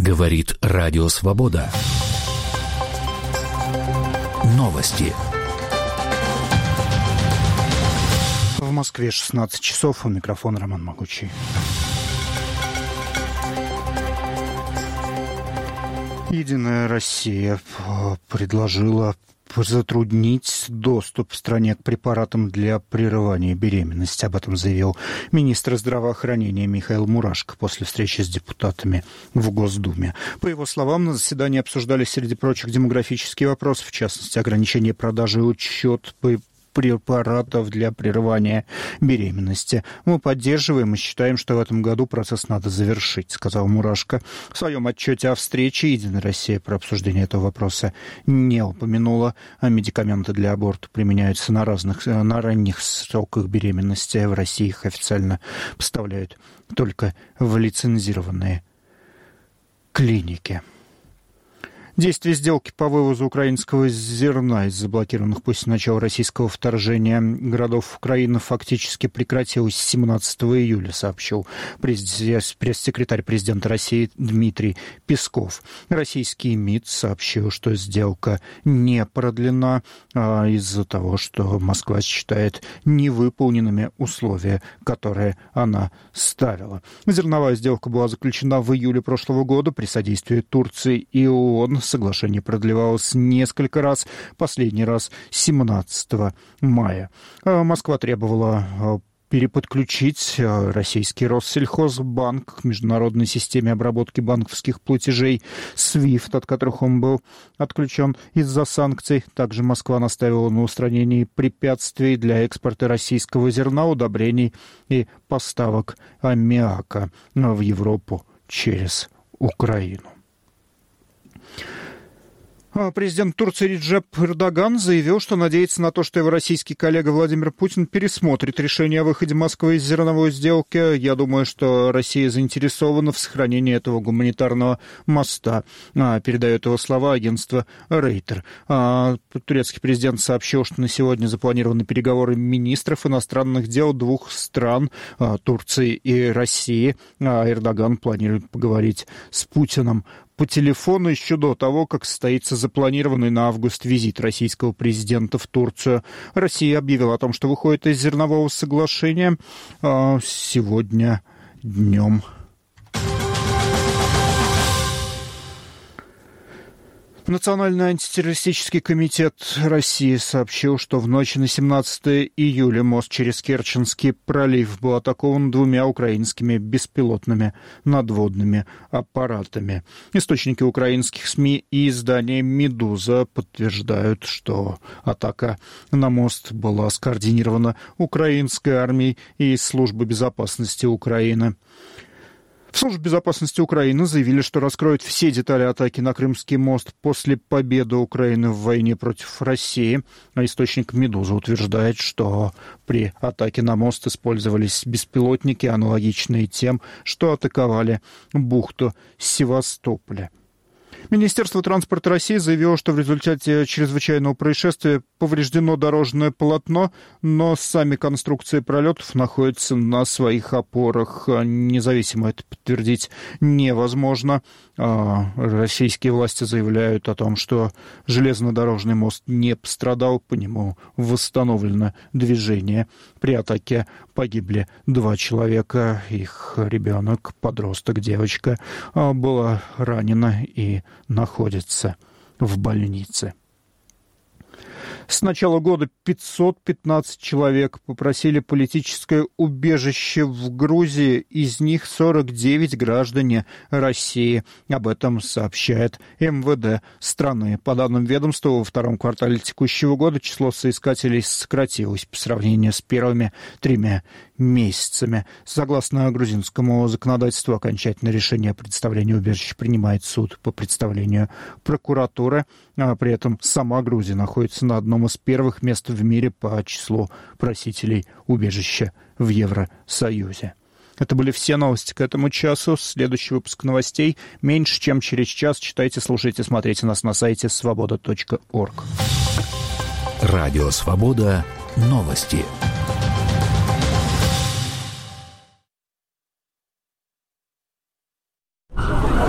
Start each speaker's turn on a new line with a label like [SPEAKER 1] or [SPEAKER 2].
[SPEAKER 1] Говорит Радио Свобода. Новости.
[SPEAKER 2] В Москве 16 часов. У микрофона Роман Могучий. Единая Россия предложила затруднить доступ в стране к препаратам для прерывания беременности. Об этом заявил министр здравоохранения Михаил Мурашко после встречи с депутатами в Госдуме. По его словам, на заседании обсуждались, среди прочих, демографические вопросы, в частности, ограничение продажи и учет препаратов для прерывания беременности. Мы поддерживаем и считаем, что в этом году процесс надо завершить, сказал Мурашко. В своем отчете о встрече Единая Россия про обсуждение этого вопроса не упомянула. А медикаменты для аборта применяются на ранних сроках беременности. В России их официально поставляют только в лицензированные клиники. Действие сделки по вывозу украинского зерна из заблокированных после начала российского вторжения городов Украины фактически прекратилось 17 июля, сообщил пресс-секретарь президента России Дмитрий Песков. Российский МИД сообщил, что сделка не продлена из-за того, что Москва считает невыполненными условия, которые она ставила. Зерновая сделка была заключена в июле прошлого года при содействии Турции и ООН. Соглашение продлевалось несколько последний раз 17 мая. Москва требовала переподключить российский Россельхозбанк к международной системе обработки банковских платежей SWIFT, от которых он был отключен из-за санкций. Также Москва настаивала на устранении препятствий для экспорта российского зерна, удобрений и поставок аммиака в Европу через Украину. Президент Турции Реджеп Эрдоган заявил, что надеется на то, что его российский коллега Владимир Путин пересмотрит решение о выходе Москвы из зерновой сделки. Я думаю, что Россия заинтересована в сохранении этого гуманитарного моста, передает его слова агентство Рейтер. Турецкий президент сообщил, что на сегодня запланированы переговоры министров иностранных дел двух стран, Турции и России. Эрдоган планирует поговорить с Путиным по телефону еще до того, как состоится запланированный на август визит российского президента в Турцию. Россия объявила о том, что выходит из зернового соглашения сегодня днем. Национальный антитеррористический комитет России сообщил, что в ночь на 17 июля мост через Керченский пролив был атакован двумя украинскими беспилотными надводными аппаратами. Источники украинских СМИ и издания «Медуза» подтверждают, что атака на мост была скоординирована украинской армией и службой безопасности Украины. В Службе безопасности Украины заявили, что раскроют все детали атаки на Крымский мост после победы Украины в войне против России. А источник «Медуза» утверждает, что при атаке на мост использовались беспилотники, аналогичные тем, что атаковали бухту Севастополя. Министерство транспорта России заявило, что в результате чрезвычайного происшествия повреждено дорожное полотно, но сами конструкции пролетов находятся на своих опорах. Независимо это подтвердить невозможно. Российские власти заявляют о том, что железнодорожный мост не пострадал, по нему восстановлено движение. При атаке погибли 2 человека. Их ребенок, подросток, девочка, была ранена и находится в больнице. С начала года 515 человек попросили политическое убежище в Грузии, из них 49 граждане России. Об этом сообщает МВД страны. По данным ведомства, во втором квартале текущего года число соискателей сократилось по сравнению с первыми 3 месяцами. Согласно грузинскому законодательству, окончательное решение о предоставлении убежища принимает суд по представлению прокуратуры. При этом сама Грузия находится на одном из первых мест в мире по числу просителей убежища в Евросоюзе. Это были все новости к этому часу. Следующий выпуск новостей меньше, чем через час. Читайте, слушайте, смотрите нас на сайте свобода.орг.
[SPEAKER 1] Радио «Свобода». Новости.